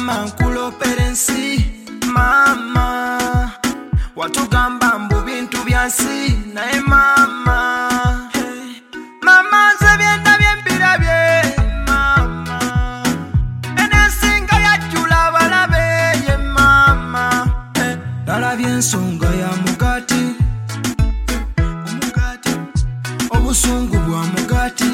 mama nkulopera ensi mama watugamba mbu bintu byansi naye mama mama nze byendabye mbirabye mama enesinga yajjula balabe ye mama nalabye ensonga ya mugati omugati obusungu bwa mugati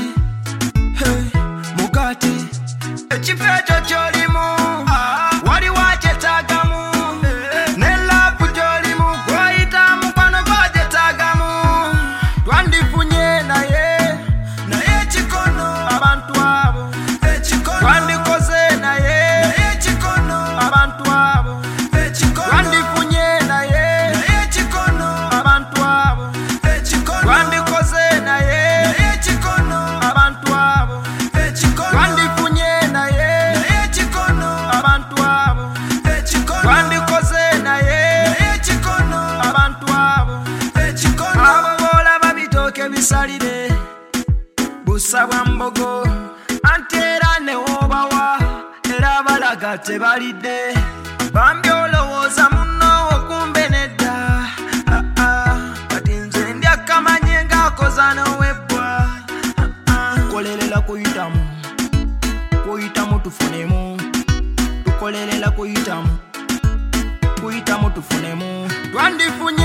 mugati ekifo ekyo kyolimu waliwo akyetaagamu ne laapu gyolimu gw'oyita mukwano gw'agyetaagamu twandifunye naye ekikono abantu abo twandikoze naye ekikono abantu abo twandifunye naye ekikono abantu abo twandikoze naye ekikono abantu abo twandifunye naye ekikono abantu abo twandikoze naye ekikono abantu abo abo boolaba bitooke bisalire busa bwa mbogo anti era ne wobawa era balaga tebalidde bambi olowooza munno okumbe nedda kati nze ndyakamanye ng'akoza n'owebbwa kolerera kuyitamu tufunemu tukolerera kuyitamu tufunemu twandifunye